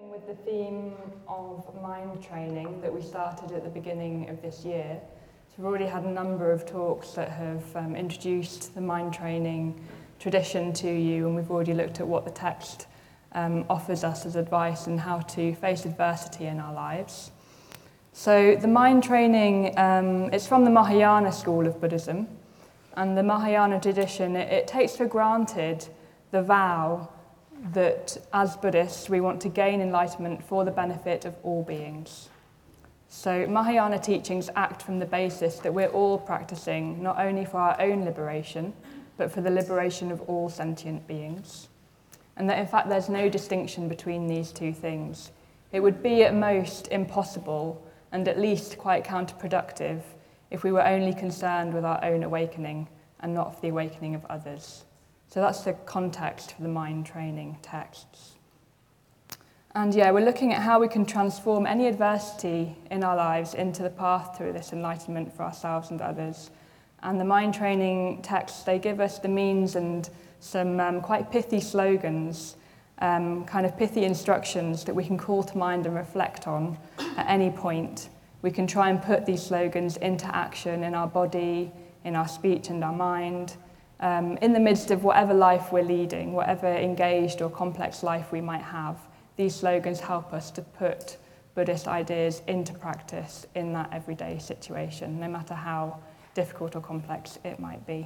With the theme of mind training that we started at the beginning of this year. So we've already had a number of talks that have introduced the mind training tradition to you, and we've already looked at what the text offers us as advice and how to face adversity in our lives. So the mind training, it's from the Mahayana school of Buddhism, and the Mahayana tradition, it takes for granted the vow that as Buddhists we want to gain enlightenment for the benefit of all beings. So Mahayana teachings act from the basis that we're all practicing not only for our own liberation, but for the liberation of all sentient beings. And that in fact there's no distinction between these two things. It would be at most impossible and at least quite counterproductive if we were only concerned with our own awakening and not for the awakening of others. So that's the context for the mind training texts. And yeah, we're looking at how we can transform any adversity in our lives into the path to this enlightenment for ourselves and others. And the mind training texts, they give us the means and some quite pithy slogans, kind of pithy instructions that we can call to mind and reflect on at any point. We can try and put these slogans into action in our body, in our speech and our mind, in the midst of whatever life we're leading, whatever engaged or complex life we might have. These slogans help us to put Buddhist ideas into practice in that everyday situation, no matter how difficult or complex it might be.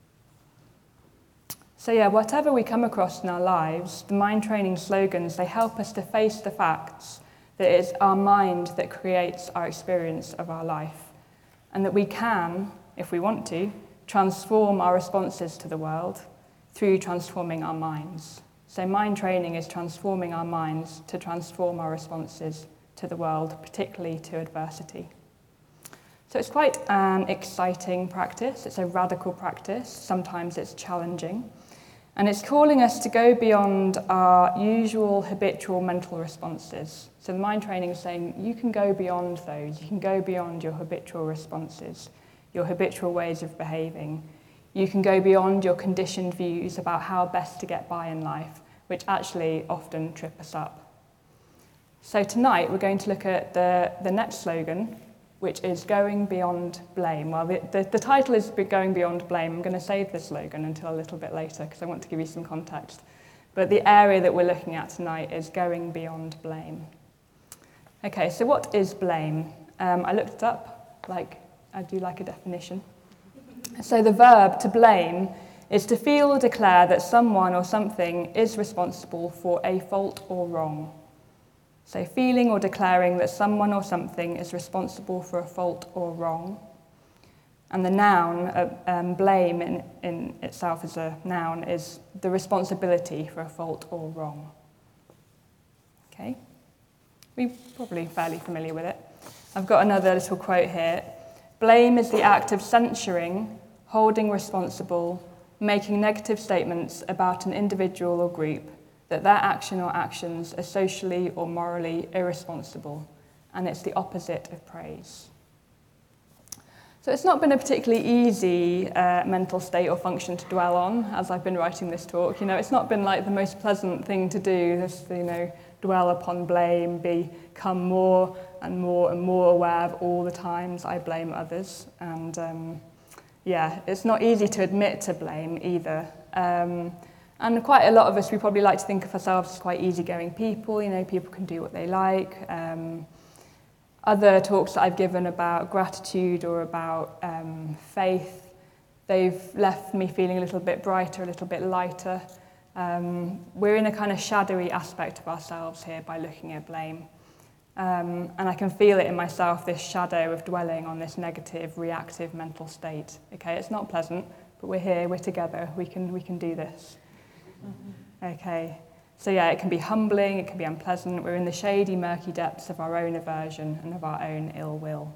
So yeah, whatever we come across in our lives, the mind training slogans, they help us to face the facts that it's our mind that creates our experience of our life, and that we can, if we want to, transform our responses to the world through transforming our minds. So mind training is transforming our minds to transform our responses to the world, particularly to adversity. So it's quite an exciting practice. It's a radical practice. Sometimes it's challenging. And it's calling us to go beyond our usual habitual mental responses. So the mind training is saying you can go beyond those. You can go beyond your habitual responses, your habitual ways of behaving. You can go beyond your conditioned views about how best to get by in life, which actually often trip us up. So tonight we're going to look at the next slogan, which is going beyond blame. Well, the title is going beyond blame. I'm going to save the slogan until a little bit later because I want to give you some context. But the area that we're looking at tonight is going beyond blame. Okay, so what is blame? I looked it up, I do like a definition. So the verb to blame is to feel or declare that someone or something is responsible for a fault or wrong. So feeling or declaring that someone or something is responsible for a fault or wrong. And the noun, blame in itself as a noun, is the responsibility for a fault or wrong. Okay? We're probably fairly familiar with it. I've got another little quote here. Blame is the act of censuring, holding responsible, making negative statements about an individual or group that their action or actions are socially or morally irresponsible, and it's the opposite of praise. So it's not been a particularly easy mental state or function to dwell on as I've been writing this talk. It's not been like the most pleasant thing to do, this, dwell upon blame, become more and more and more aware of all the times I blame others. And it's not easy to admit to blame either. And quite a lot of us, we probably like to think of ourselves as quite easygoing people. People can do what they like. Other talks that I've given about gratitude or about faith, they've left me feeling a little bit brighter, a little bit lighter. We're in a kind of shadowy aspect of ourselves here by looking at blame. And I can feel it in myself, this shadow of dwelling on this negative, reactive mental state. Okay, it's not pleasant, but we're here, we're together, we can do this. Okay, so it can be humbling, it can be unpleasant. We're in the shady, murky depths of our own aversion and of our own ill will.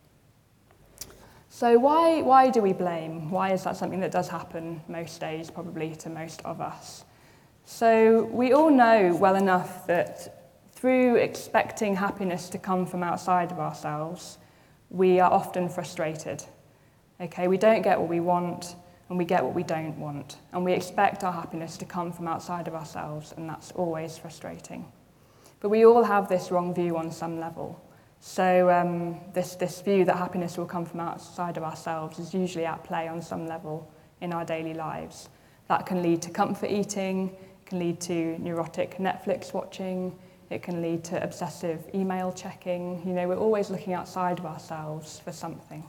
So why do we blame? Why is that something that does happen most days, probably to most of us? So we all know well enough that through expecting happiness to come from outside of ourselves, we are often frustrated. Okay, we don't get what we want, and we get what we don't want. And we expect our happiness to come from outside of ourselves, and that's always frustrating. But we all have this wrong view on some level. So this view that happiness will come from outside of ourselves is usually at play on some level in our daily lives. That can lead to comfort eating, it can lead to neurotic Netflix watching, it can lead to obsessive email checking. You know, we're always looking outside of ourselves for something.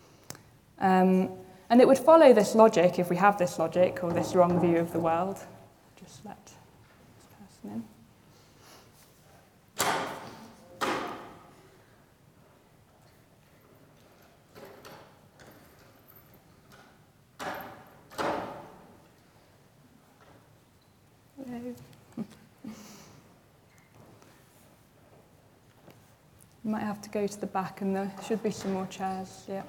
And it would follow this logic, if we have this logic or this wrong view of the world. Just let this person in. You might have to go to the back, and there should be some more chairs. Yeah.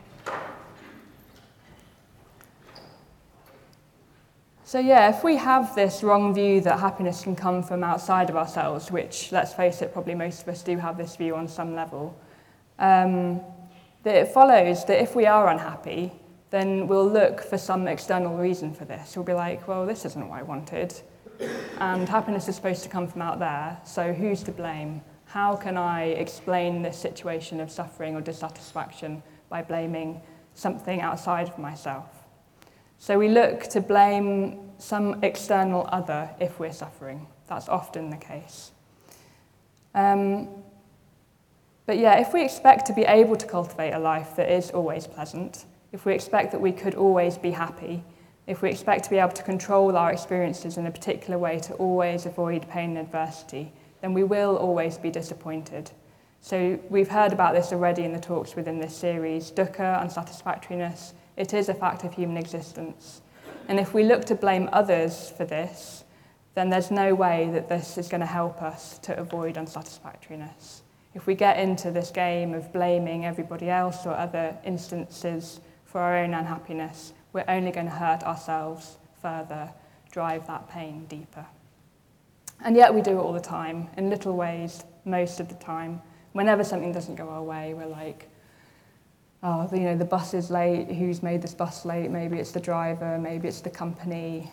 So yeah, if we have this wrong view that happiness can come from outside of ourselves, which, let's face it, probably most of us do have this view on some level, that it follows that if we are unhappy, then we'll look for some external reason for this. We'll be like, well, this isn't what I wanted, and happiness is supposed to come from out there, so who's to blame? How can I explain this situation of suffering or dissatisfaction by blaming something outside of myself? So we look to blame some external other if we're suffering. That's often the case. But yeah, if we expect to be able to cultivate a life that is always pleasant, if we expect that we could always be happy, if we expect to be able to control our experiences in a particular way to always avoid pain and adversity, then we will always be disappointed. So we've heard about this already in the talks within this series. Dukkha, unsatisfactoriness, it is a fact of human existence. And if we look to blame others for this, then there's no way that this is going to help us to avoid unsatisfactoriness. If we get into this game of blaming everybody else or other instances for our own unhappiness, we're only going to hurt ourselves further, drive that pain deeper. And yet we do it all the time, in little ways, most of the time. Whenever something doesn't go our way, we're like, oh, you know, the bus is late, who's made this bus late? Maybe it's the driver, maybe it's the company.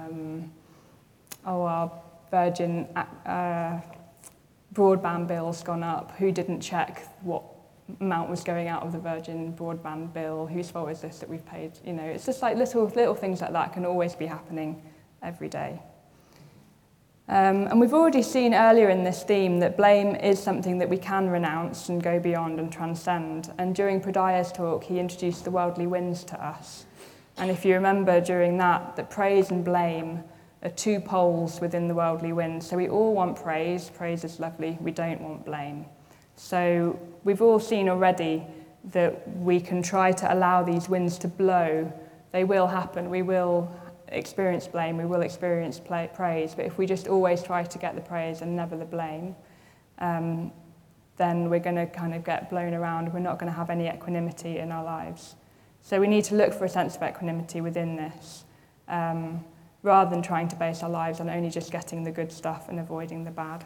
Our Virgin broadband bill's gone up. Who didn't check what amount was going out of the Virgin broadband bill? Whose fault is this that we've paid? You know, it's just like little things like that can always be happening every day. And we've already seen earlier in this theme that blame is something that we can renounce and go beyond and transcend. And during Pradaya's talk, he introduced the worldly winds to us. And if you remember during that praise and blame are two poles within the worldly wind. So we all want praise. Praise is lovely. We don't want blame. So we've all seen already that we can try to allow these winds to blow. They will happen. We will experience blame, we will experience praise, but if we just always try to get the praise and never the blame, then we're going to kind of get blown around. We're not going to have any equanimity in our lives. So we need to look for a sense of equanimity within this, rather than trying to base our lives on only just getting the good stuff and avoiding the bad.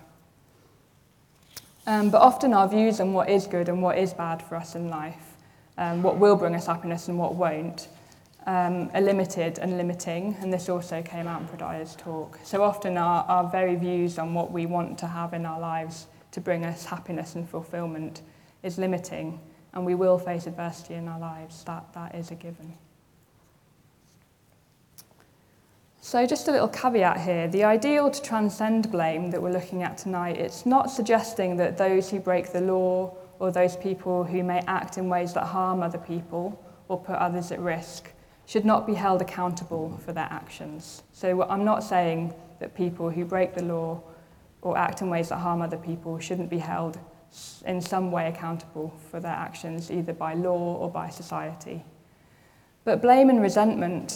But often our views on what is good and what is bad for us in life, what will bring us happiness and what won't, are limited and limiting, and this also came out in Pradaya's talk. So often our very views on what we want to have in our lives to bring us happiness and fulfillment is limiting, and we will face adversity in our lives. That is a given. So just a little caveat here. The ideal to transcend blame that we're looking at tonight, it's not suggesting that those who break the law or those people who may act in ways that harm other people or put others at risk should not be held accountable for their actions. So I'm not saying that people who break the law or act in ways that harm other people shouldn't be held in some way accountable for their actions, either by law or by society. But blame and resentment,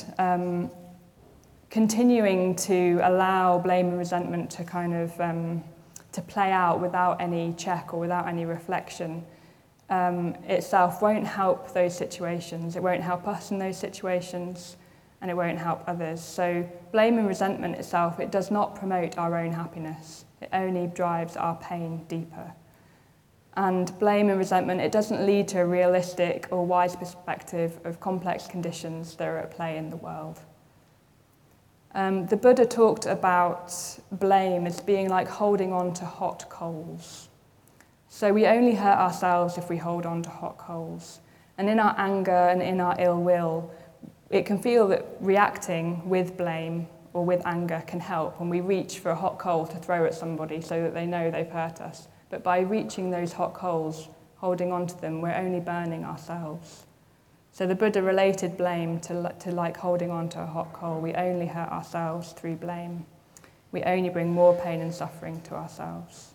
continuing to allow blame and resentment to kind of to play out without any check or without any reflection, itself won't help those situations. It won't help us in those situations, and it won't help others. So blame and resentment itself, it does not promote our own happiness. It only drives our pain deeper. And blame and resentment, it doesn't lead to a realistic or wise perspective of complex conditions that are at play in the world. The Buddha talked about blame as being like holding on to hot coals. So we only hurt ourselves if we hold on to hot coals. And in our anger and in our ill will, it can feel that reacting with blame or with anger can help when we reach for a hot coal to throw at somebody so that they know they've hurt us. But by reaching those hot coals, holding on to them, we're only burning ourselves. So the Buddha related blame to like holding on to a hot coal. We only hurt ourselves through blame. We only bring more pain and suffering to ourselves.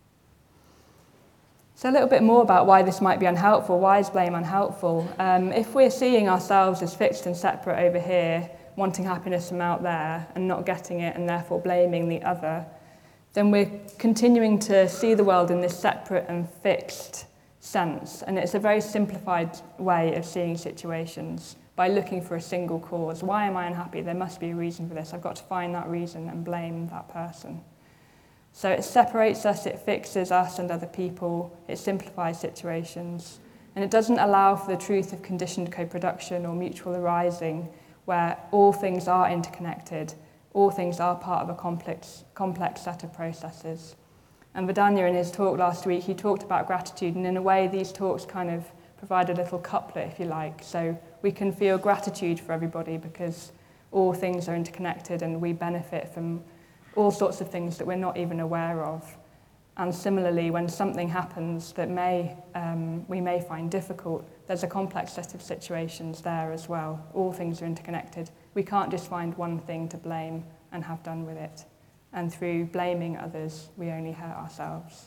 So a little bit more about why this might be unhelpful. Why is blame unhelpful? If we're seeing ourselves as fixed and separate over here, wanting happiness from out there and not getting it and therefore blaming the other, then we're continuing to see the world in this separate and fixed sense. And it's a very simplified way of seeing situations by looking for a single cause. Why am I unhappy? There must be a reason for this. I've got to find that reason and blame that person. So it separates us, it fixes us and other people, it simplifies situations, and it doesn't allow for the truth of conditioned co-production or mutual arising, where all things are interconnected, all things are part of a complex set of processes. And Vedanya, in his talk last week, he talked about gratitude, and in a way these talks kind of provide a little couplet, if you like, so we can feel gratitude for everybody because all things are interconnected and we benefit from all sorts of things that we're not even aware of. And similarly, when something happens that we may find difficult, there's a complex set of situations there as well. All things are interconnected. We can't just find one thing to blame and have done with it. And through blaming others, we only hurt ourselves.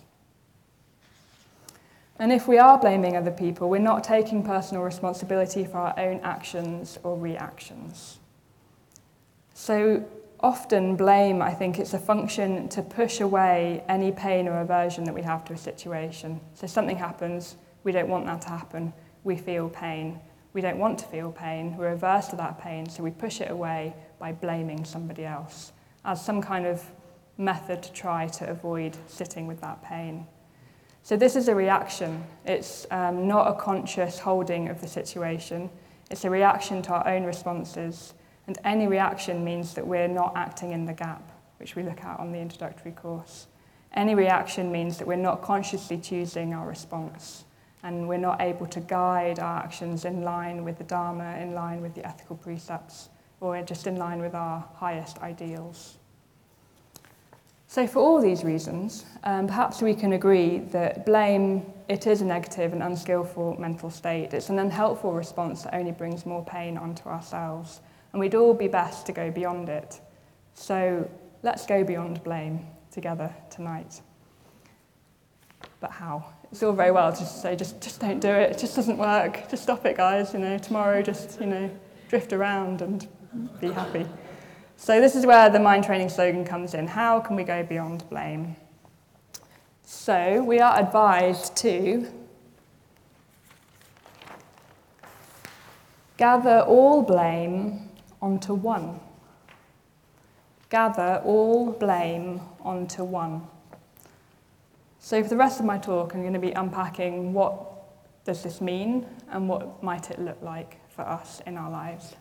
And if we are blaming other people, we're not taking personal responsibility for our own actions or reactions. So often blame, I think it's a function to push away any pain or aversion that we have to a situation. So something happens, we don't want that to happen, we feel pain. We don't want to feel pain, we're averse to that pain, so we push it away by blaming somebody else as some kind of method to try to avoid sitting with that pain. So this is a reaction. It's not a conscious holding of the situation. It's a reaction to our own responses. And any reaction means that we're not acting in the gap, which we look at on the introductory course. Any reaction means that we're not consciously choosing our response, and we're not able to guide our actions in line with the Dharma, in line with the ethical precepts, or just in line with our highest ideals. So for all these reasons, perhaps we can agree that blame, it is a negative and unskillful mental state. It's an unhelpful response that only brings more pain onto ourselves. And we'd all be best to go beyond it. So let's go beyond blame together tonight. But how? It's all very well to say, just don't do it. It just doesn't work. Just stop it, guys. Tomorrow just, drift around and be happy. So this is where the mind training slogan comes in. How can we go beyond blame? So we are advised to gather all blame onto one. Gather all blame onto one. So for the rest of my talk, I'm going to be unpacking what does this mean and what might it look like for us in our lives.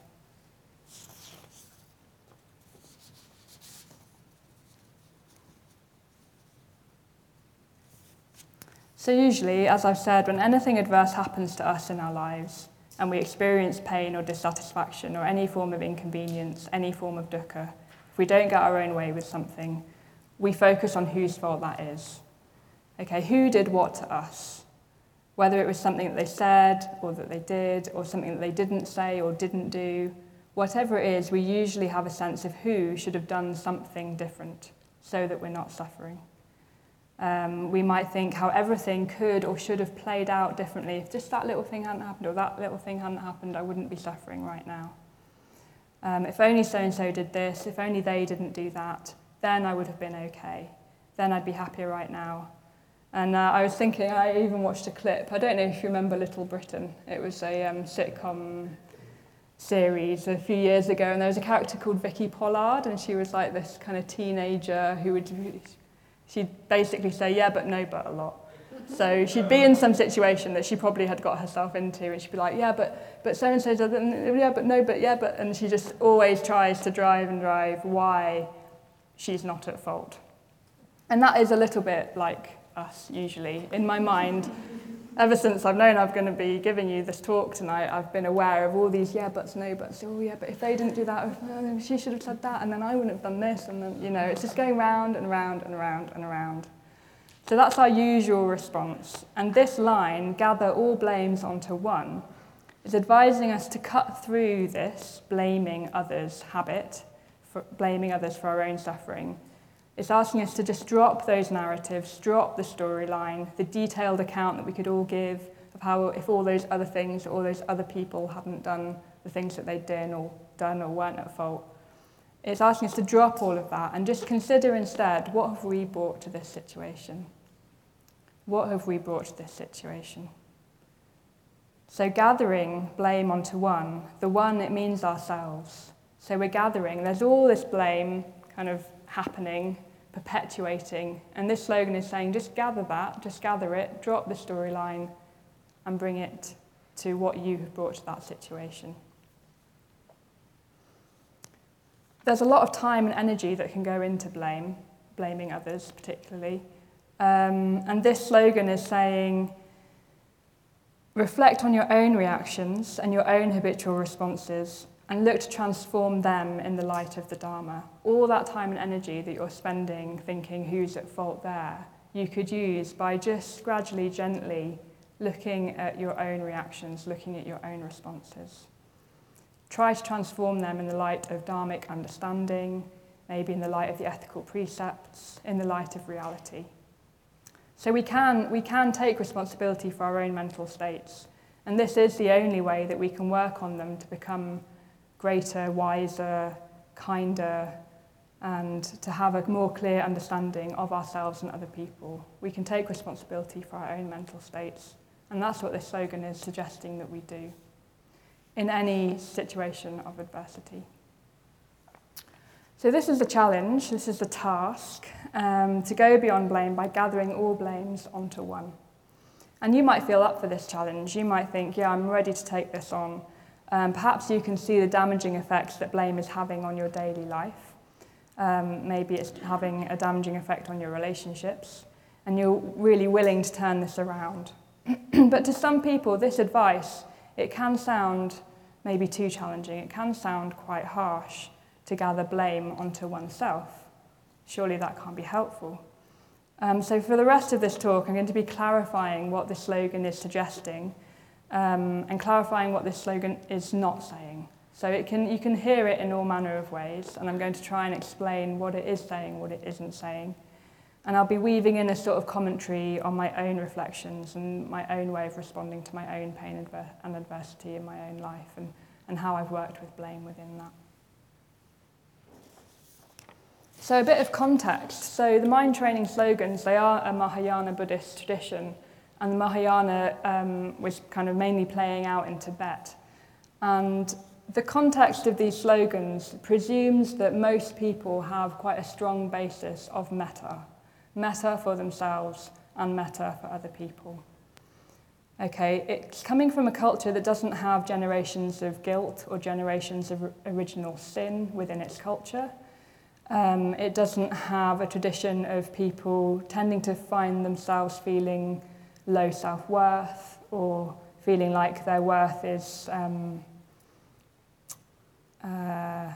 So usually, as I've said, when anything adverse happens to us in our lives, and we experience pain or dissatisfaction or any form of inconvenience, any form of dukkha, if we don't get our own way with something, we focus on whose fault that is. Okay, who did what to us? Whether it was something that they said or that they did, or something that they didn't say or didn't do, whatever it is, we usually have a sense of who should have done something different so that we're not suffering. We might think how everything could or should have played out differently. If just that little thing hadn't happened or that little thing hadn't happened, I wouldn't be suffering right now. If only so-and-so did this, if only they didn't do that, then I would have been okay. Then I'd be happier right now. And I was thinking, I even watched a clip. I don't know if you remember Little Britain. It was a sitcom series a few years ago, and there was a character called Vicky Pollard, and she was like this kind of teenager who would... She'd basically say, yeah, but no, but a lot. So she'd be in some situation that she probably had got herself into, and she'd be like, yeah, but so-and-so doesn't, yeah, but no, but yeah, but, and she just always tries to drive why she's not at fault. And that is a little bit like us, usually. In my mind, ever since I've known I'm going to be giving you this talk tonight, I've been aware of all these yeah buts, no buts. Oh yeah, but if they didn't do that, she should have said that, and then I wouldn't have done this, and then, you know, it's just going round and round and round and round. So that's our usual response. And this line, gather all blames onto one, is advising us to cut through this blaming others habit, for blaming others for our own suffering. It's asking us to just drop those narratives, drop the storyline, the detailed account that we could all give of how if all those other things, all those other people hadn't done the things that they'd done or weren't at fault. It's asking us to drop all of that and just consider instead, what have we brought to this situation? What have we brought to this situation? So gathering blame onto one, the one, it means ourselves. So we're gathering, there's all this blame kind of happening, perpetuating, and this slogan is saying, just gather that, just gather it, drop the storyline, and bring it to what you have brought to that situation. There's a lot of time and energy that can go into blaming others particularly, and this slogan is saying, reflect on your own reactions and your own habitual responses and look to transform them in the light of the Dharma. All that time and energy that you're spending thinking who's at fault there, you could use by just gradually, gently looking at your own reactions, looking at your own responses. Try to transform them in the light of Dharmic understanding, maybe in the light of the ethical precepts, in the light of reality. So we can take responsibility for our own mental states, and this is the only way that we can work on them to become greater, wiser, kinder, and to have a more clear understanding of ourselves and other people. We can take responsibility for our own mental states, and that's what this slogan is suggesting that we do in any situation of adversity. So this is the challenge, this is the task, to go beyond blame by gathering all blames onto one. And you might feel up for this challenge. You might think, yeah, I'm ready to take this on. Perhaps you can see the damaging effects that blame is having on your daily life. Maybe it's having a damaging effect on your relationships, and you're really willing to turn this around. But to some people, this advice, it can sound maybe too challenging. It can sound quite harsh to gather blame onto oneself. Surely that can't be helpful. So for the rest of this talk, I'm going to be clarifying what this slogan is suggesting, and clarifying what this slogan is not saying. So you can hear it in all manner of ways, and I'm going to try and explain what it is saying, what it isn't saying. And I'll be weaving in a sort of commentary on my own reflections and my own way of responding to my own pain and adversity in my own life, and how I've worked with blame within that. So a bit of context. So the mind training slogans, they are a Mahayana Buddhist tradition, and the Mahayana was kind of mainly playing out in Tibet. And the context of these slogans presumes that most people have quite a strong basis of metta for themselves and metta for other people. Okay, it's coming from a culture that doesn't have generations of guilt or generations of original sin within its culture. It doesn't have a tradition of people tending to find themselves feeling low self-worth or feeling like their worth is that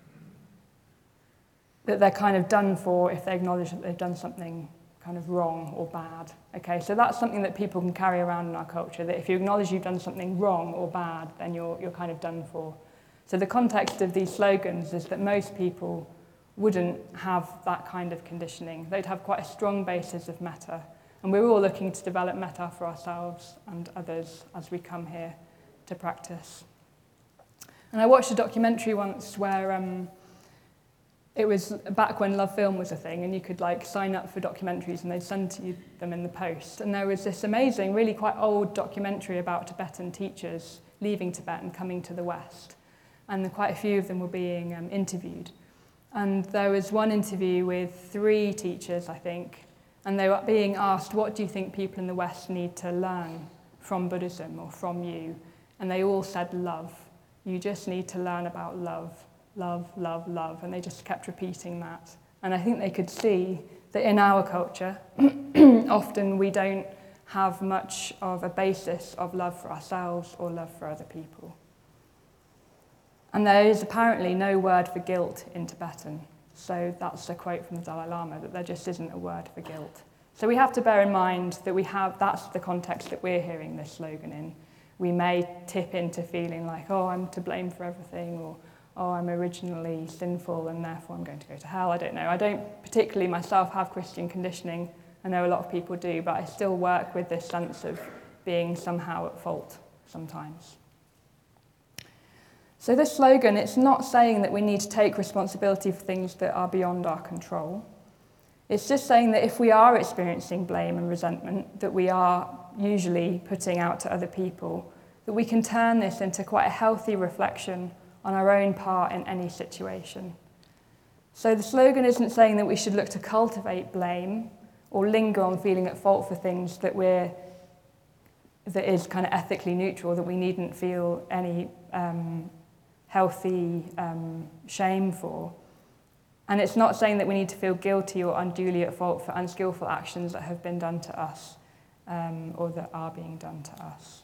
they're kind of done for if they acknowledge that they've done something kind of wrong or bad. Okay, so that's something that people can carry around in our culture, that if you acknowledge you've done something wrong or bad, then you're kind of done for. So the context of these slogans is that most people wouldn't have that kind of conditioning. They'd have quite a strong basis of metta. And we're all looking to develop metta for ourselves and others as we come here to practice. And I watched a documentary once where it was back when Love Film was a thing, and you could like sign up for documentaries and they'd send to you them in the post. And there was this amazing, really quite old documentary about Tibetan teachers leaving Tibet and coming to the West. And quite a few of them were being interviewed. And there was one interview with 3 teachers, I think, And they were being asked, what do you think people in the West need to learn from Buddhism or from you? And they all said love. You just need to learn about love, love, love, love. And they just kept repeating that. And I think they could see that in our culture, often we don't have much of a basis of love for ourselves or love for other people. And there is apparently no word for guilt in Tibetan. So that's a quote from the Dalai Lama, that there just isn't a word for guilt. So we have to bear in mind that that's the context that we're hearing this slogan in. We may tip into feeling like, oh, I'm to blame for everything, or oh, I'm originally sinful and therefore I'm going to go to hell. I don't know. I don't particularly myself have Christian conditioning. I know a lot of people do, but I still work with this sense of being somehow at fault sometimes. So this slogan, it's not saying that we need to take responsibility for things that are beyond our control. It's just saying that if we are experiencing blame and resentment that we are usually putting out to other people, that we can turn this into quite a healthy reflection on our own part in any situation. So the slogan isn't saying that we should look to cultivate blame or linger on feeling at fault for things that is kind of ethically neutral, that we needn't feel any healthy shame for. And it's not saying that we need to feel guilty or unduly at fault for unskillful actions that have been done to us or that are being done to us.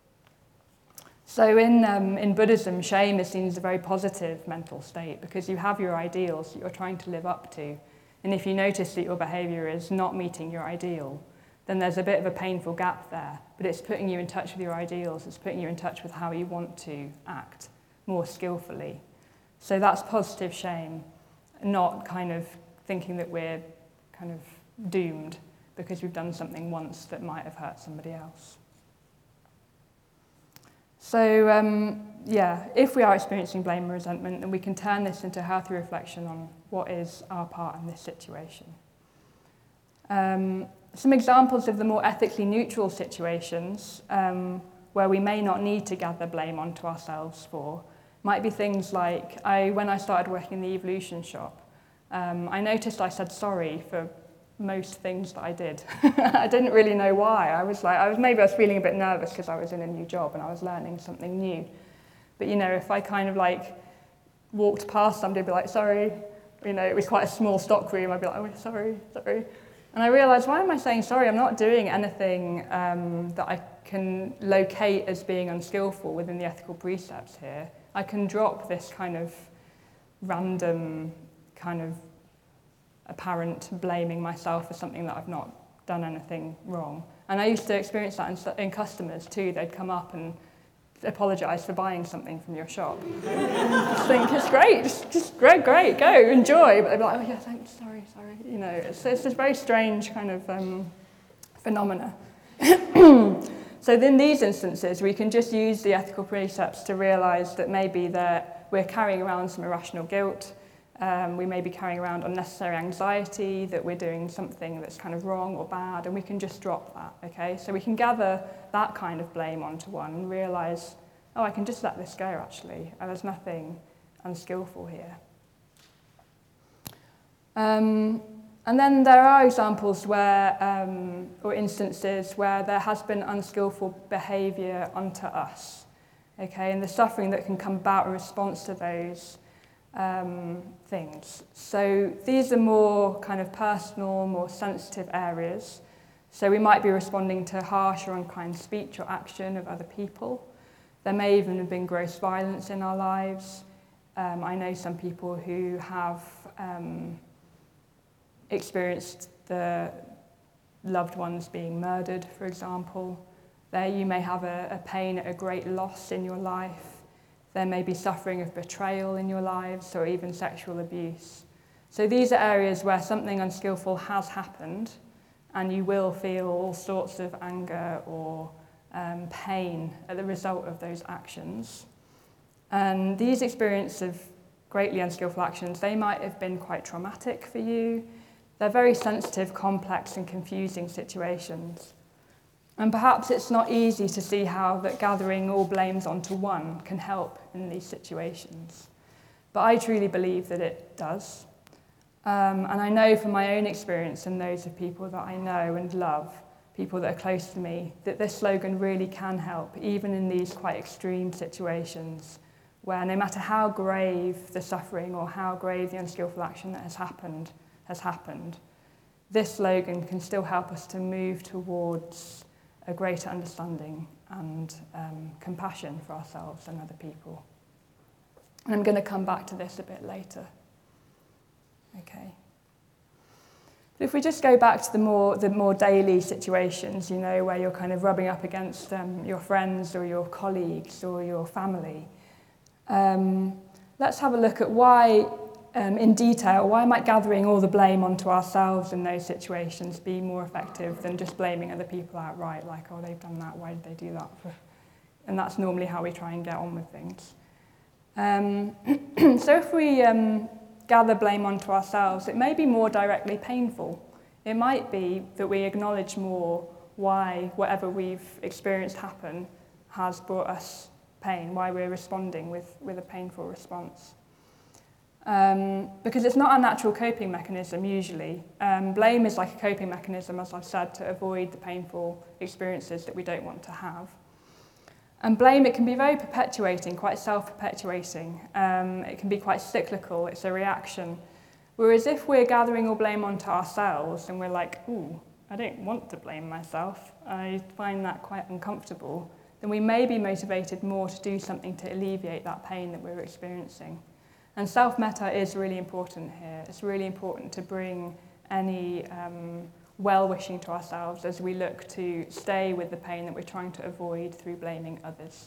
So in Buddhism, shame is seen as a very positive mental state because you have your ideals that you're trying to live up to. And if you notice that your behaviour is not meeting your ideal, then there's a bit of a painful gap there. But it's putting you in touch with your ideals. It's putting you in touch with how you want to act more skillfully. So that's positive shame, not kind of thinking that we're kind of doomed because we've done something once that might have hurt somebody else. So, if we are experiencing blame and resentment, then we can turn this into a healthy reflection on what is our part in this situation. Some examples of the more ethically neutral situations where we may not need to gather blame onto ourselves for might be things like, when I started working in the evolution shop, I noticed I said sorry for most things that I did. I didn't really know why. I was feeling a bit nervous because I was in a new job and I was learning something new. But if I kind of walked past somebody, I'd be like, sorry. It was quite a small stock room. I'd be like, oh, sorry. And I realised, why am I saying sorry? I'm not doing anything that I can locate as being unskillful within the ethical precepts here. I can drop this kind of random kind of apparent blaming myself for something that I've not done anything wrong. And I used to experience that in customers too. They'd come up and apologise for buying something from your shop. Just think, it's great, just great, go, enjoy. But they'd be like, oh yeah, thanks, sorry. It's this very strange kind of phenomena. So in these instances, we can just use the ethical precepts to realise that maybe that we're carrying around some irrational guilt. We may be carrying around unnecessary anxiety, that we're doing something that's kind of wrong or bad, and we can just drop that, okay? So we can gather that kind of blame onto one and realise, oh, I can just let this go, actually, and there's nothing unskillful here. And then there are examples where, or instances where there has been unskillful behaviour onto us, okay, and the suffering that can come about in response to those things. So these are more kind of personal, more sensitive areas. So we might be responding to harsh or unkind speech or action of other people. There may even have been gross violence in our lives. I know some people who have experienced the loved ones being murdered, for example. There you may have a pain at a great loss in your life. There may be suffering of betrayal in your lives or even sexual abuse. So these are areas where something unskillful has happened and you will feel all sorts of anger or pain at the result of those actions. And these experiences of greatly unskillful actions, they might have been quite traumatic for you. They're very sensitive, complex and confusing situations. And perhaps it's not easy to see how that gathering all blames onto one can help in these situations. But I truly believe that it does. And I know from my own experience and those of people that I know and love, people that are close to me, that this slogan really can help, even in these quite extreme situations, where no matter how grave the suffering or how grave the unskillful action that has happened, this slogan can still help us to move towards a greater understanding and compassion for ourselves and other people. And I'm going to come back to this a bit later. Okay. But if we just go back to the more daily situations, you know, where you're kind of rubbing up against your friends or your colleagues or your family, let's have a look at why, in detail, why might gathering all the blame onto ourselves in those situations be more effective than just blaming other people outright, like, oh, they've done that, why did they do that? And that's normally how we try and get on with things. So if we gather blame onto ourselves, it may be more directly painful. It might be that we acknowledge more why whatever we've experienced happen has brought us pain, why we're responding with a painful response. Because it's not our natural coping mechanism usually. Blame is like a coping mechanism, as I've said, to avoid the painful experiences that we don't want to have. And blame, it can be very perpetuating, quite self-perpetuating. It can be quite cyclical, it's a reaction. Whereas if we're gathering all blame onto ourselves and we're like, ooh, I don't want to blame myself, I find that quite uncomfortable, then we may be motivated more to do something to alleviate that pain that we're experiencing. And self-metta is really important here. It's really important to bring any well-wishing to ourselves as we look to stay with the pain that we're trying to avoid through blaming others.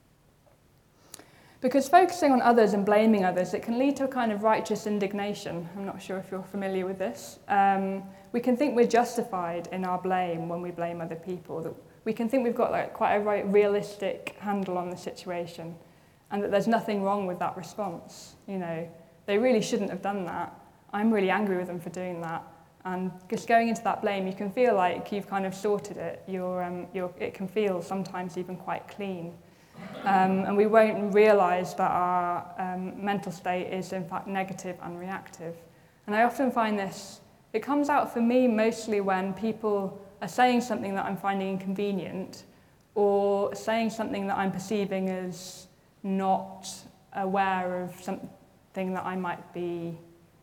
Because focusing on others and blaming others, it can lead to a kind of righteous indignation. I'm not sure if you're familiar with this. We can think we're justified in our blame when we blame other people. That we can think we've got like quite a realistic handle on the situation, and that there's nothing wrong with that response. You know, they really shouldn't have done that. I'm really angry with them for doing that. And just going into that blame, you can feel like you've kind of sorted it. It can feel sometimes even quite clean. And we won't realise that our mental state is in fact negative and reactive. And I often find this, it comes out for me mostly when people are saying something that I'm finding inconvenient, or saying something that I'm perceiving as not aware of something that I might be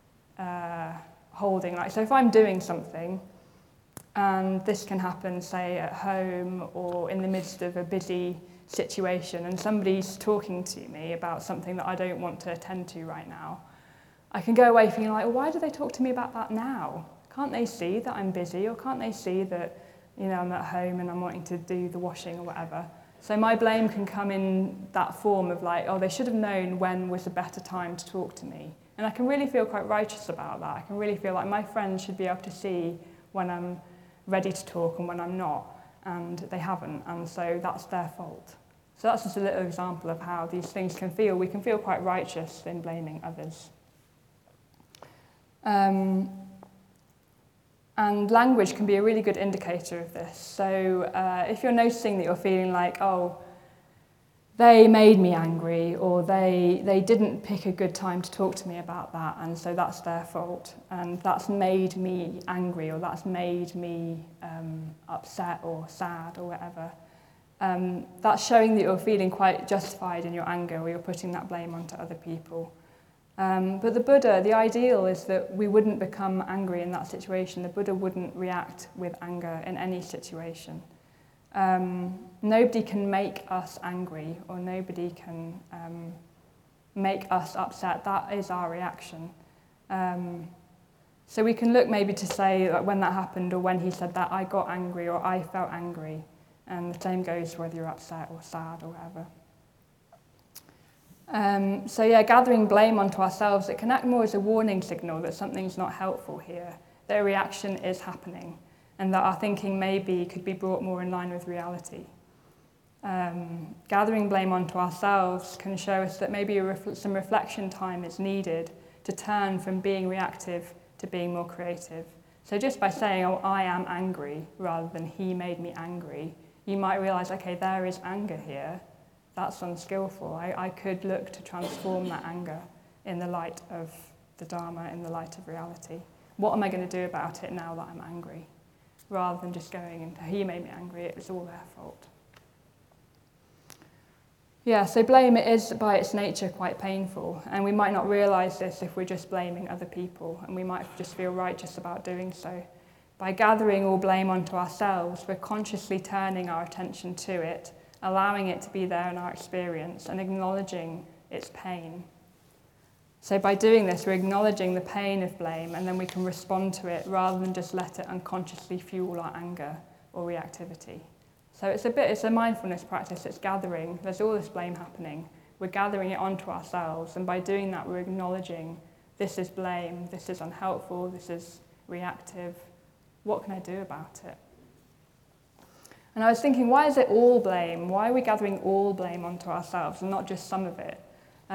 holding. Like, so if I'm doing something, and this can happen, say, at home or in the midst of a busy situation, and somebody's talking to me about something that I don't want to attend to right now, I can go away feeling like, well, why do they talk to me about that now? Can't they see that I'm busy, or can't they see that, you know, I'm at home and I'm wanting to do the washing or whatever? So my blame can come in that form of like, oh, they should have known when was a better time to talk to me. And I can really feel quite righteous about that. I can really feel like my friends should be able to see when I'm ready to talk and when I'm not, and they haven't, and so that's their fault. So that's just a little example of how these things can feel. We can feel quite righteous in blaming others. And language can be a really good indicator of this. So if you're noticing that you're feeling like, oh, they made me angry, or they didn't pick a good time to talk to me about that, and so that's their fault, and that's made me angry, or that's made me upset or sad or whatever, that's showing that you're feeling quite justified in your anger, or you're putting that blame onto other people. But the Buddha, the ideal is that we wouldn't become angry in that situation. The Buddha wouldn't react with anger in any situation. Nobody can make us angry, or nobody can make us upset. That is our reaction. So we can look maybe to say that when that happened, or when he said that, I got angry, or I felt angry. And the same goes whether you're upset or sad or whatever. So yeah, gathering blame onto ourselves, it can act more as a warning signal that something's not helpful here, that a reaction is happening, and that our thinking maybe could be brought more in line with reality. Gathering blame onto ourselves can show us that maybe some reflection time is needed to turn from being reactive to being more creative. So just by saying, oh, I am angry, rather than he made me angry, you might realise, okay, there is anger here. That's unskillful. I could look to transform that anger in the light of the Dharma in the light of reality. What am I going to do about it now that I'm angry? Rather than just going into, he made me angry, it was all their fault. Yeah, so blame, it is by its nature quite painful, and we might not realise this if we're just blaming other people, and we might just feel righteous about doing so. By gathering all blame onto ourselves, we're consciously turning our attention to it, allowing it to be there in our experience, and acknowledging its pain. So by doing this, we're acknowledging the pain of blame, and then we can respond to it rather than just let it unconsciously fuel our anger or reactivity. So it's a mindfulness practice, it's gathering, there's all this blame happening, we're gathering it onto ourselves, and by doing that we're acknowledging this is blame, this is unhelpful, this is reactive, what can I do about it? And I was thinking, why is it all blame? Why are we gathering all blame onto ourselves and not just some of it?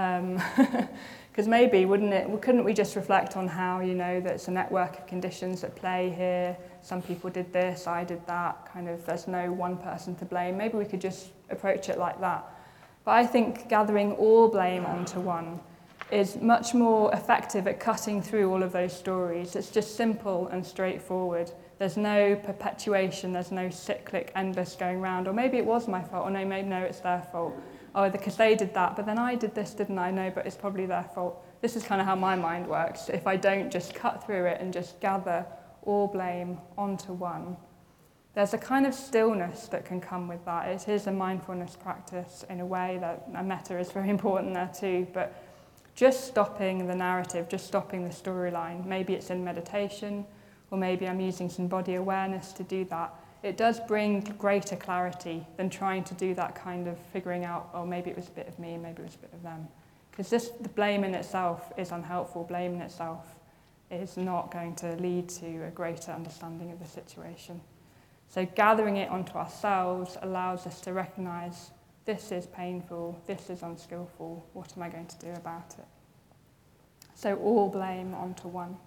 Because maybe, couldn't we just reflect on how, that it's a network of conditions at play here, some people did this, I did that, there's no one person to blame. Maybe we could just approach it like that. But I think gathering all blame onto one is much more effective at cutting through all of those stories. It's just simple and straightforward. There's no perpetuation, there's no cyclic endless going round, or maybe it was my fault, or no, it's their fault. Oh, because they did that, but then I did this, didn't I? No, but it's probably their fault. This is kind of how my mind works. If I don't just cut through it and just gather all blame onto one, there's a kind of stillness that can come with that. It is a mindfulness practice in a way that metta is very important there too, but just stopping the narrative, just stopping the storyline. Maybe it's in meditation, or maybe I'm using some body awareness to do that. It does bring greater clarity than trying to do that kind of figuring out, oh, maybe it was a bit of me, maybe it was a bit of them. Because the blame in itself is unhelpful. Blame in itself is not going to lead to a greater understanding of the situation. So gathering it onto ourselves allows us to recognise this is painful, this is unskillful, what am I going to do about it? So all blame onto one.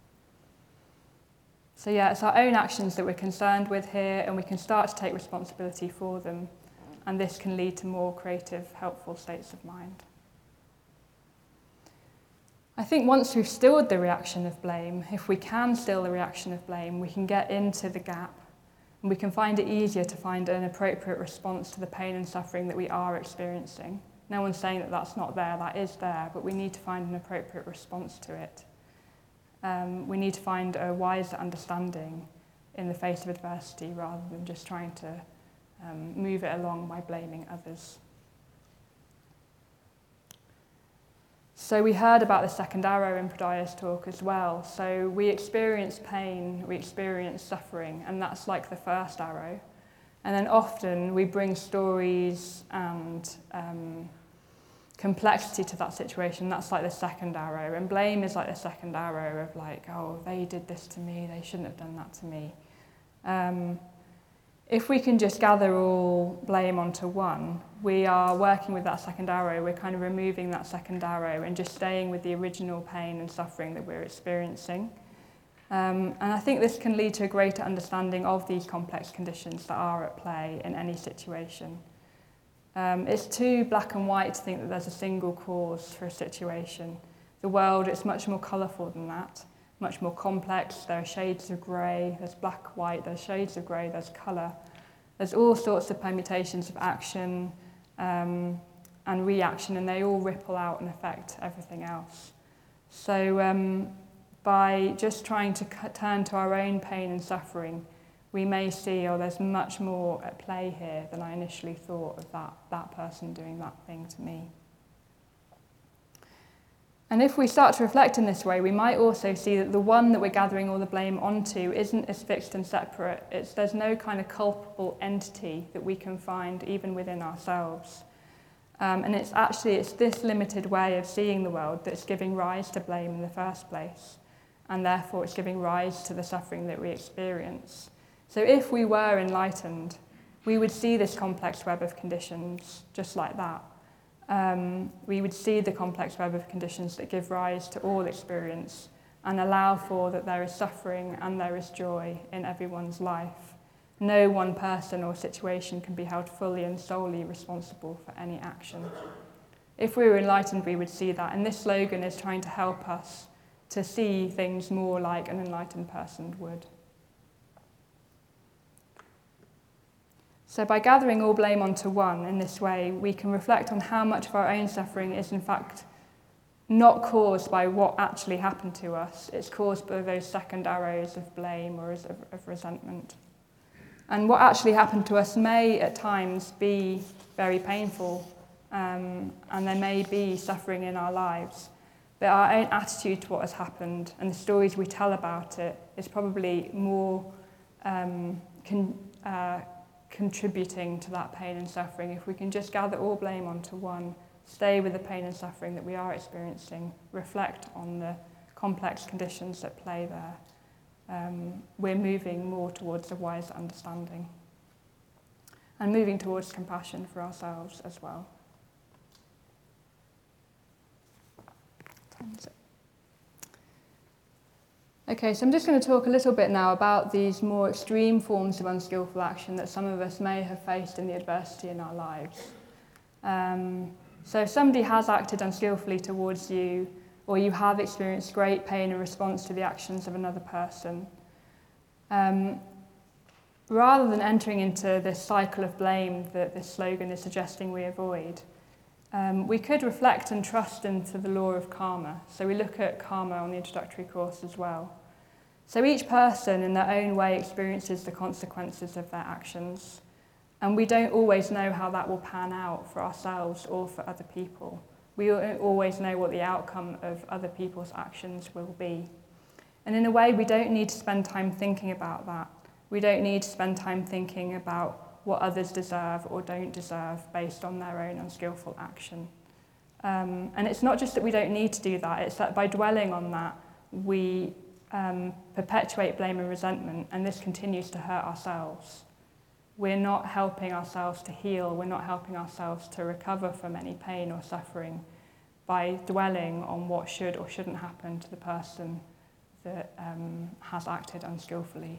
So yeah, it's our own actions that we're concerned with here, and we can start to take responsibility for them, and this can lead to more creative, helpful states of mind. I think once we've stilled the reaction of blame, if we can still the reaction of blame, we can get into the gap, and we can find it easier to find an appropriate response to the pain and suffering that we are experiencing. No one's saying that that's not there, that is there, but we need to find an appropriate response to it. We need to find a wiser understanding in the face of adversity rather than just trying to move it along by blaming others. So we heard about the second arrow in Pradaya's talk as well. So we experience pain, we experience suffering, and that's like the first arrow. And then often we bring stories and complexity to that situation. That's like the second arrow. And blame is like the second arrow of like, oh, they did this to me, they shouldn't have done that to me. If we can just gather all blame onto one, we are working with that second arrow. We're kind of removing that second arrow and just staying with the original pain and suffering that we're experiencing. And I think this can lead to a greater understanding of these complex conditions that are at play in any situation. It's too black and white to think that there's a single cause for a situation. The world is much more colourful than that, much more complex. There are shades of grey, there's black, white, there's shades of grey, there's colour. There's all sorts of permutations of action and reaction, and they all ripple out and affect everything else. So by just trying to turn to our own pain and suffering, we may see, oh, there's much more at play here than I initially thought of that person doing that thing to me. And if we start to reflect in this way, we might also see that the one that we're gathering all the blame onto isn't as fixed and separate. There's no kind of culpable entity that we can find even within ourselves. And it's this limited way of seeing the world that's giving rise to blame in the first place. And therefore it's giving rise to the suffering that we experience. So if we were enlightened, we would see this complex web of conditions just like that. We would see the complex web of conditions that give rise to all experience and allow for that there is suffering and there is joy in everyone's life. No one person or situation can be held fully and solely responsible for any action. If we were enlightened, we would see that. And this slogan is trying to help us to see things more like an enlightened person would. So by gathering all blame onto one in this way, we can reflect on how much of our own suffering is in fact not caused by what actually happened to us. It's caused by those second arrows of blame or of resentment. And what actually happened to us may at times be very painful, and there may be suffering in our lives. But our own attitude to what has happened and the stories we tell about it is probably more contributing to that pain and suffering. If we can just gather all blame onto one, stay with the pain and suffering that we are experiencing, reflect on the complex conditions that play there, we're moving more towards a wise understanding and moving towards compassion for ourselves as well. Okay, so I'm just going to talk a little bit now about these more extreme forms of unskillful action that some of us may have faced in the adversity in our lives. So if somebody has acted unskillfully towards you, or you have experienced great pain in response to the actions of another person, rather than entering into this cycle of blame that this slogan is suggesting we avoid, we could reflect and trust into the law of karma. So we look at karma on the introductory course as well. So each person in their own way experiences the consequences of their actions, and we don't always know how that will pan out for ourselves or for other people. We don't always know what the outcome of other people's actions will be. And in a way, we don't need to spend time thinking about that. We don't need to spend time thinking about what others deserve or don't deserve based on their own unskillful action. And it's not just that we don't need to do that, it's that by dwelling on that, we perpetuate blame and resentment, and this continues to hurt ourselves. We're not helping ourselves to heal, we're not helping ourselves to recover from any pain or suffering by dwelling on what should or shouldn't happen to the person that has acted unskillfully.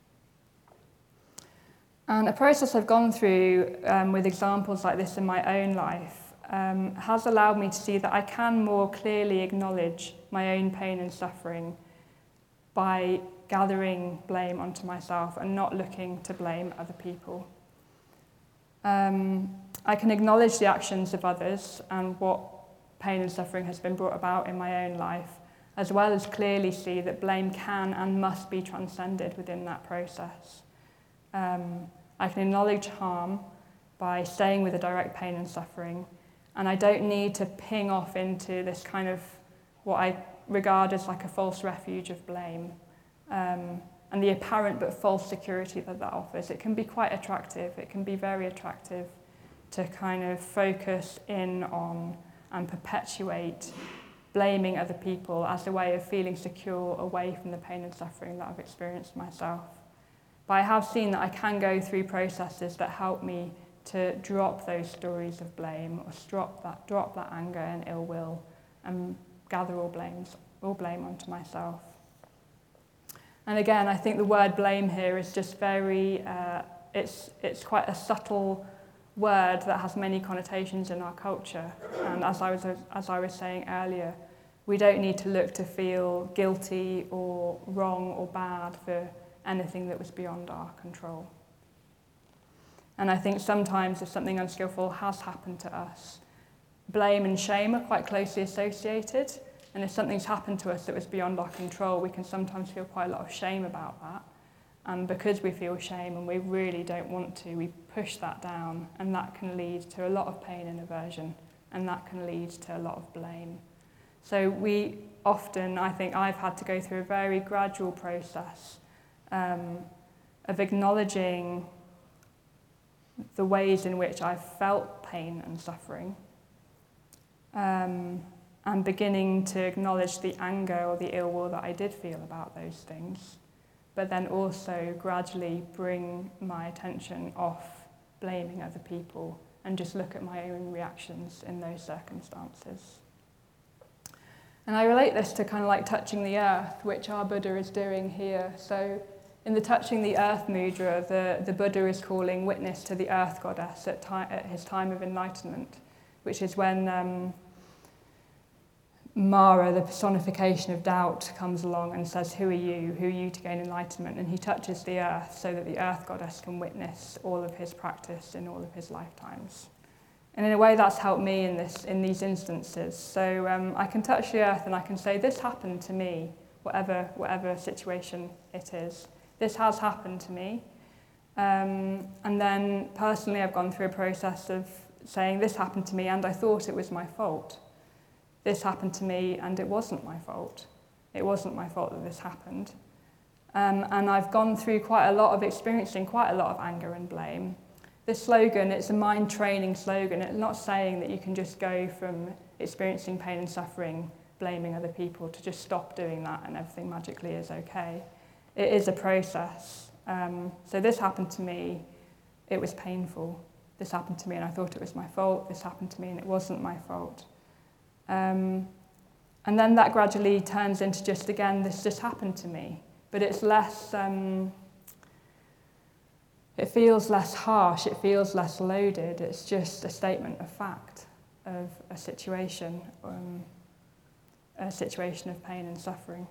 And a process I've gone through with examples like this in my own life has allowed me to see that I can more clearly acknowledge my own pain and suffering by gathering blame onto myself and not looking to blame other people. I can acknowledge the actions of others and what pain and suffering has been brought about in my own life, as well as clearly see that blame can and must be transcended within that process. I can acknowledge harm by staying with the direct pain and suffering, and I don't need to ping off into this kind of what I regard as like a false refuge of blame, and the apparent but false security that offers. It can be quite attractive, it can be very attractive to kind of focus in on and perpetuate blaming other people as a way of feeling secure away from the pain and suffering that I've experienced myself. But I have seen that I can go through processes that help me to drop those stories of blame, or drop that anger and ill will, and gather all blame onto myself. And again, I think the word blame here is just very, it's quite a subtle word that has many connotations in our culture. And as I was saying earlier, we don't need to look to feel guilty or wrong or bad for anything that was beyond our control. And I think sometimes if something unskillful has happened to us, blame and shame are quite closely associated. And if something's happened to us that was beyond our control, we can sometimes feel quite a lot of shame about that. And because we feel shame and we really don't want to, we push that down, and that can lead to a lot of pain and aversion, and that can lead to a lot of blame. So we often, I think I've had to go through a very gradual process of acknowledging the ways in which I've felt pain and suffering, and beginning to acknowledge the anger or the ill will that I did feel about those things, but then also gradually bring my attention off blaming other people and just look at my own reactions in those circumstances. And I relate this to kind of like touching the earth, which our Buddha is doing here. So in the Touching the Earth Mudra, the Buddha is calling witness to the earth goddess at his time of enlightenment, which is when Mara, the personification of doubt, comes along and says, who are you? Who are you to gain enlightenment? And he touches the earth so that the earth goddess can witness all of his practice in all of his lifetimes. And in a way that's helped me in these instances. So I can touch the earth and I can say, this happened to me, whatever situation it is. This has happened to me. And then personally I've gone through a process of saying, this happened to me and I thought it was my fault. This happened to me and it wasn't my fault. It wasn't my fault that this happened. And I've gone through experiencing quite a lot of anger and blame. This slogan, it's a mind training slogan. It's not saying that you can just go from experiencing pain and suffering, blaming other people, to just stop doing that and everything magically is okay. It is a process. So this happened to me, it was painful. This happened to me and I thought it was my fault. This happened to me and it wasn't my fault. And then that gradually turns into just, again, this just happened to me. But it's less, it feels less harsh, it feels less loaded. It's just a statement of fact of a situation of pain and suffering.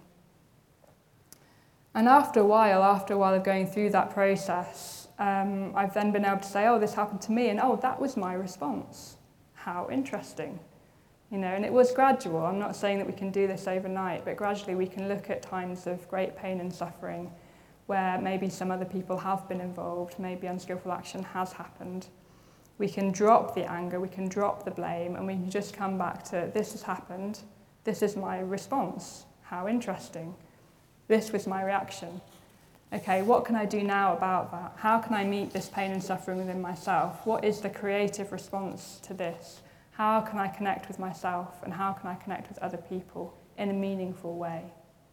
And after a while of going through that process, I've then been able to say, oh, this happened to me, and oh, that was my response. How interesting. And it was gradual. I'm not saying that we can do this overnight, but gradually we can look at times of great pain and suffering where maybe some other people have been involved, maybe unskillful action has happened. We can drop the anger, we can drop the blame, and we can just come back to, this has happened, this is my response. How interesting. This was my reaction. Okay, what can I do now about that? How can I meet this pain and suffering within myself? What is the creative response to this? How can I connect with myself and how can I connect with other people in a meaningful way?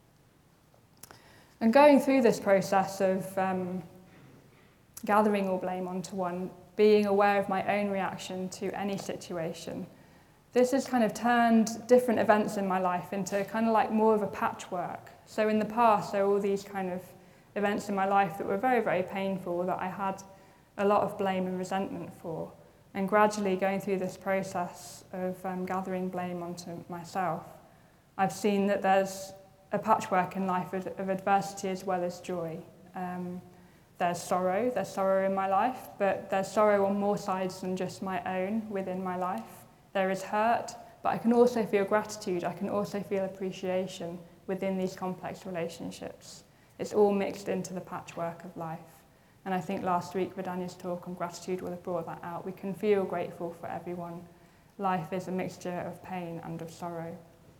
And going through this process of gathering all blame onto one, being aware of my own reaction to any situation, this has kind of turned different events in my life into kind of like more of a patchwork. So in the past, there were all these kind of events in my life that were very, very painful, that I had a lot of blame and resentment for. And gradually going through this process of gathering blame onto myself, I've seen that there's a patchwork in life of adversity as well as joy. There's sorrow in my life, but there's sorrow on more sides than just my own within my life. There is hurt, but I can also feel gratitude, I can also feel appreciation within these complex relationships. It's all mixed into the patchwork of life. And I think last week, Vidania's talk on gratitude will have brought that out. We can feel grateful for everyone. Life is a mixture of pain and of sorrow.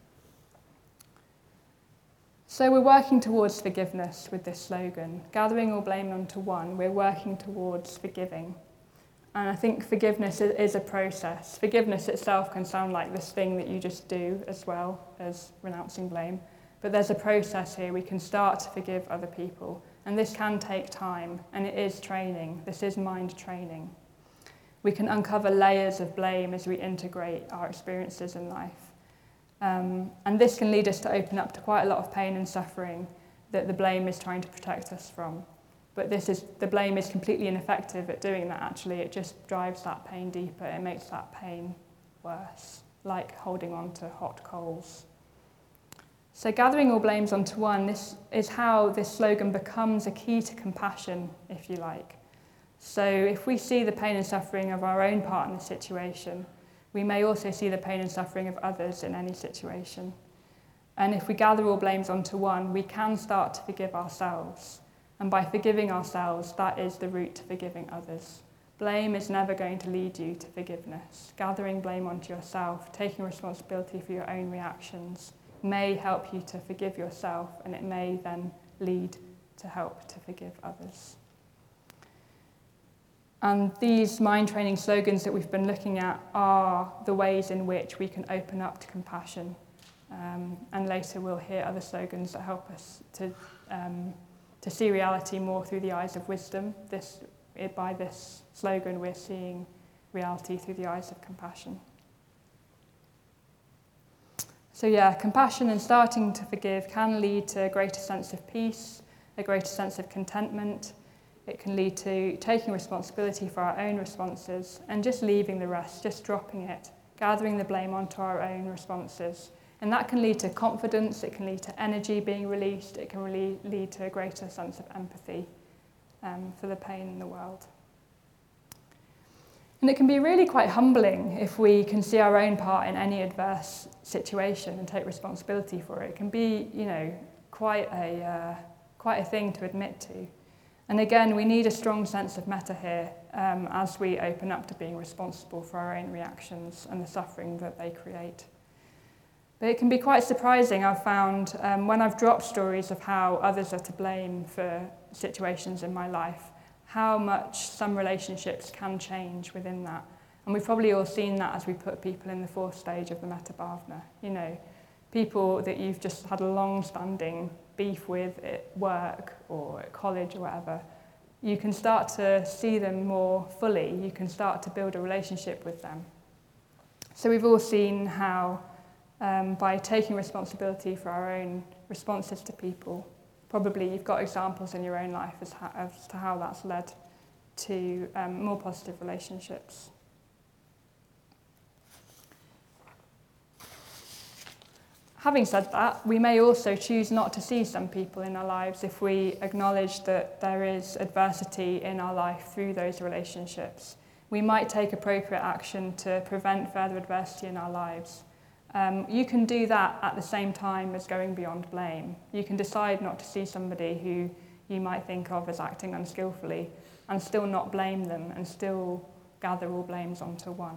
So we're working towards forgiveness with this slogan. Gathering all blame onto one, we're working towards forgiving. And I think forgiveness is a process. Forgiveness itself can sound like this thing that you just do as well as renouncing blame. But there's a process here. We can start to forgive other people. And this can take time, and it is training. This is mind training. We can uncover layers of blame as we integrate our experiences in life. And this can lead us to open up to quite a lot of pain and suffering that the blame is trying to protect us from. But the blame is completely ineffective at doing that, actually. It just drives that pain deeper. It makes that pain worse, like holding on to hot coals. So gathering all blames onto one, this is how this slogan becomes a key to compassion, if you like. So if we see the pain and suffering of our own part in the situation, we may also see the pain and suffering of others in any situation. And if we gather all blames onto one, we can start to forgive ourselves. And by forgiving ourselves, that is the route to forgiving others. Blame is never going to lead you to forgiveness. Gathering blame onto yourself, taking responsibility for your own reactions, may help you to forgive yourself, and it may then lead to help to forgive others. And these mind training slogans that we've been looking at are the ways in which we can open up to compassion. And later we'll hear other slogans that help us to see reality more through the eyes of wisdom. By this slogan, we're seeing reality through the eyes of compassion. So yeah, compassion and starting to forgive can lead to a greater sense of peace, a greater sense of contentment. It can lead to taking responsibility for our own responses and just leaving the rest, just dropping it, gathering the blame onto our own responses. And that can lead to confidence, it can lead to energy being released, it can really lead to a greater sense of empathy for the pain in the world. And it can be really quite humbling if we can see our own part in any adverse situation and take responsibility for it. It can be, quite a thing to admit to. And again, we need a strong sense of metta here as we open up to being responsible for our own reactions and the suffering that they create. But it can be quite surprising, I've found, when I've dropped stories of how others are to blame for situations in my life, how much some relationships can change within that. And we've probably all seen that as we put people in the fourth stage of the Metta Bhavana. People that you've just had a long-standing beef with at work or at college or whatever, you can start to see them more fully. You can start to build a relationship with them. So we've all seen how by taking responsibility for our own responses to people, probably you've got examples in your own life as to how that's led to more positive relationships. Having said that, we may also choose not to see some people in our lives if we acknowledge that there is adversity in our life through those relationships. We might take appropriate action to prevent further adversity in our lives. You can do that at the same time as going beyond blame. You can decide not to see somebody who you might think of as acting unskillfully and still not blame them and still gather all blames onto one.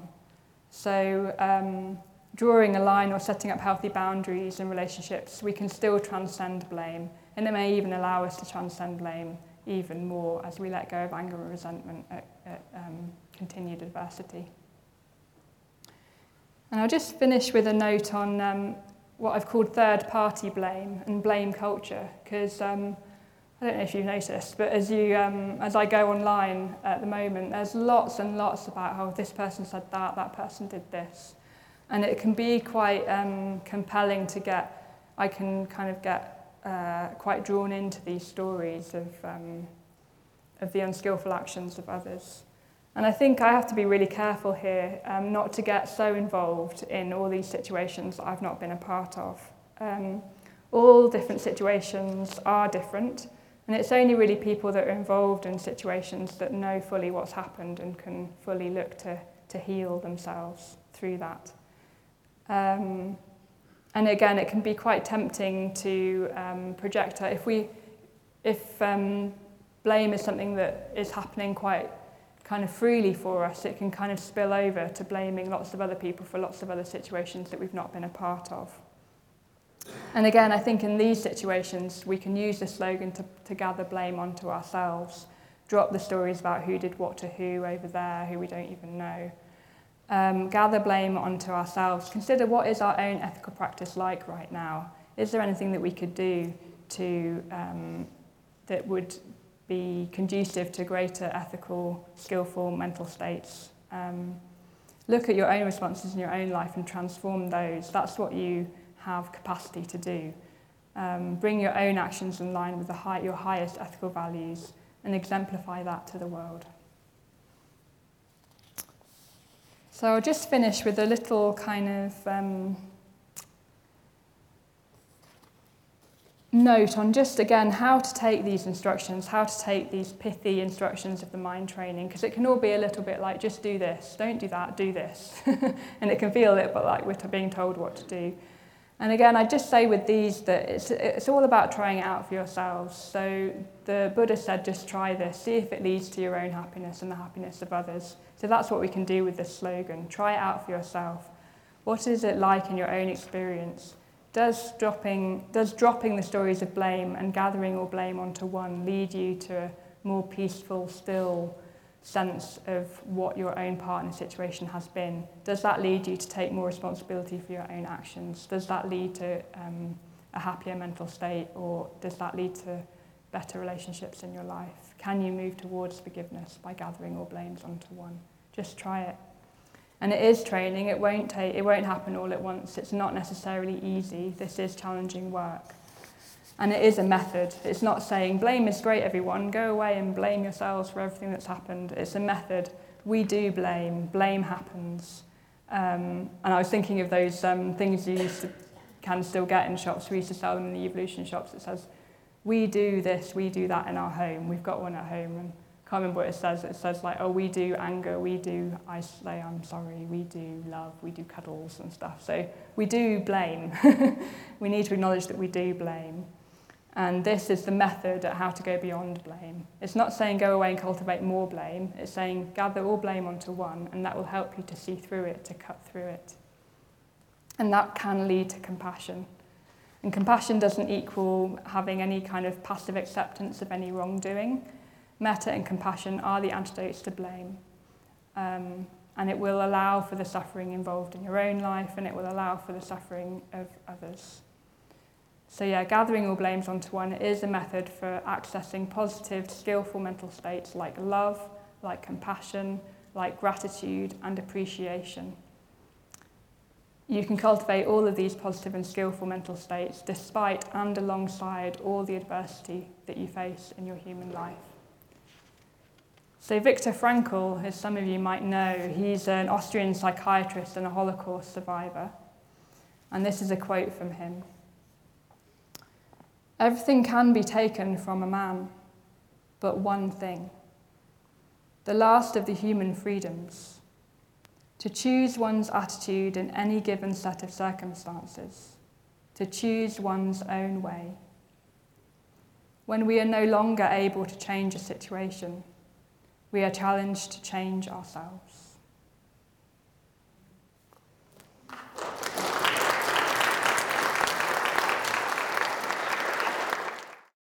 So drawing a line or setting up healthy boundaries in relationships, we can still transcend blame, and it may even allow us to transcend blame even more as we let go of anger and resentment at continued adversity. And I'll just finish with a note on what I've called third-party blame and blame culture, because I don't know if you've noticed, but as I go online at the moment, there's lots and lots about how this person said that person did this. And it can be quite compelling to get quite drawn into these stories of the unskillful actions of others. And I think I have to be really careful here not to get so involved in all these situations that I've not been a part of. All different situations are different, and it's only really people that are involved in situations that know fully what's happened and can fully look to heal themselves through that. And again, it can be quite tempting to project if blame is something that is happening quite kind of freely for us, it can kind of spill over to blaming lots of other people for lots of other situations that we've not been a part of. And again, I think in these situations, we can use this slogan to gather blame onto ourselves, drop the stories about who did what to who over there, who we don't even know. Gather blame onto ourselves. Consider what is our own ethical practice like right now. Is there anything that we could do that would be conducive to greater ethical, skillful mental states? Look at your own responses in your own life and transform those. That's what you have capacity to do. Bring your own actions in line with your highest ethical values and exemplify that to the world. So I'll just finish with a little kind of note on just, again, how to take these instructions, how to take these pithy instructions of the mind training, because it can all be a little bit like, just do this, don't do that, do this. And it can feel a little bit like we're being told what to do. And again, I just say with these that it's all about trying it out for yourselves. So the Buddha said, just try this, see if it leads to your own happiness and the happiness of others. So that's what we can do with this slogan. Try it out for yourself. What is it like in your own experience? Does dropping the stories of blame and gathering all blame onto one lead you to a more peaceful, still sense of what your own part in the situation has been? Does that lead you to take more responsibility for your own actions? Does that lead to a happier mental state, or does that lead to better relationships in your life? Can you move towards forgiveness by gathering all blames onto one? Just try it. And it is training. It won't happen all at once. It's not necessarily easy. This is challenging work. And it is a method. It's not saying, blame is great, everyone, go away and blame yourselves for everything that's happened. It's a method. We do blame. Blame happens. And I was thinking of those things you used to can still get in shops. We used to sell them in the Evolution shops. It says, we do this, we do that in our home. We've got one at home. And I can't remember what it says. It says like, oh, we do anger, we do I say I'm sorry, we do love, we do cuddles and stuff. So we do blame. We need to acknowledge that we do blame. And this is the method at how to go beyond blame. It's not saying go away and cultivate more blame. It's saying gather all blame onto one, and that will help you to see through it, to cut through it. And that can lead to compassion. And compassion doesn't equal having any kind of passive acceptance of any wrongdoing. Metta and compassion are the antidotes to blame. And it will allow for the suffering involved in your own life, and it will allow for the suffering of others. So yeah, gathering all blames onto one is a method for accessing positive, skillful mental states like love, like compassion, like gratitude and appreciation. You can cultivate all of these positive and skillful mental states despite and alongside all the adversity that you face in your human life. So Viktor Frankl, as some of you might know, he's an Austrian psychiatrist and a Holocaust survivor. And this is a quote from him. Everything can be taken from a man, but one thing, the last of the human freedoms, to choose one's attitude in any given set of circumstances, to choose one's own way. When we are no longer able to change a situation, we are challenged to change ourselves.